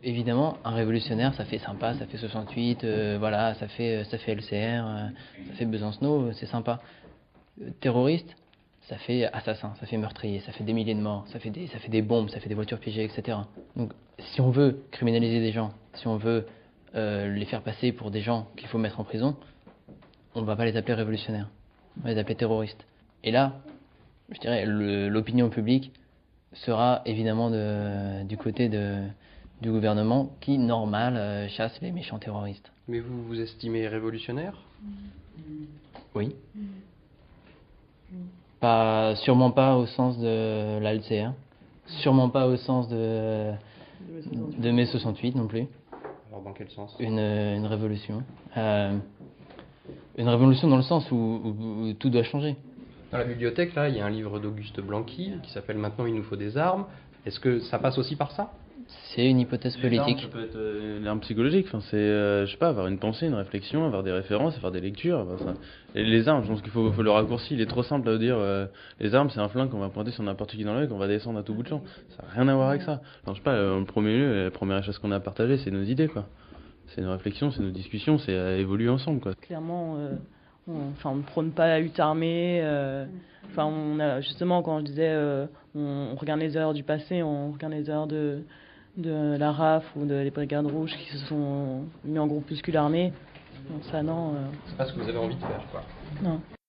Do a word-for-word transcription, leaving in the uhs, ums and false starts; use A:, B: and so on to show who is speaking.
A: Évidemment, un révolutionnaire, ça fait sympa, ça fait soixante-huit, euh, voilà, ça fait, ça fait L C R, euh, ça fait Besancenot, c'est sympa. Euh, terroriste, ça fait assassin, ça fait meurtrier, ça fait des milliers de morts, ça fait des, ça fait des bombes, ça fait des voitures piégées, et cetera. Donc, si on veut criminaliser des gens, si on veut euh, les faire passer pour des gens qu'il faut mettre en prison, on ne va pas les appeler révolutionnaires, on va les appeler terroristes. Et là, je dirais, le- l'opinion publique sera évidemment de, du côté de, du gouvernement qui, normal, euh, chasse les méchants terroristes.
B: Mais vous vous estimez révolutionnaire?
A: Oui. Pas, sûrement pas au sens de l'A L C R, sûrement pas au sens de, de mai soixante-huit non plus.
B: Alors dans quel sens?
A: Une, une révolution. Euh, une révolution dans le sens où, où, où tout doit changer.
B: Dans la bibliothèque, là, il y a un livre d'Auguste Blanqui qui s'appelle Maintenant il nous faut des armes. Est-ce que ça passe aussi par ça?
A: C'est une hypothèse
C: Les armes,
A: politique.
C: ça peut être euh, une arme psychologique. Enfin, c'est, euh, je sais pas, avoir une pensée, une réflexion, avoir des références, avoir des lectures. Enfin, ça. Et les armes, je pense qu'il faut, faut le raccourci. Il est trop simple à dire. Euh, les armes, c'est un flingue qu'on va pointer sur n'importe qui dans l'œil, qu'on va descendre à tout bout de champ. Ça n'a rien à voir avec ça. Alors, je sais pas. euh, En premier lieu, la première chose qu'on a à partager, c'est nos idées, quoi. C'est nos réflexions, c'est nos discussions, c'est à évoluer ensemble, quoi.
D: Clairement, euh, on, enfin, on ne prône pas la lutte armée. Euh, enfin, on a justement, quand je disais, euh, on, on regarde les erreurs du passé, on regarde les erreurs de de la R A F ou de les Brigades Rouges qui se sont mis en groupuscule armé. Bon, ça, non. Euh,
B: C'est pas ce que vous avez envie de faire, quoi.
D: non.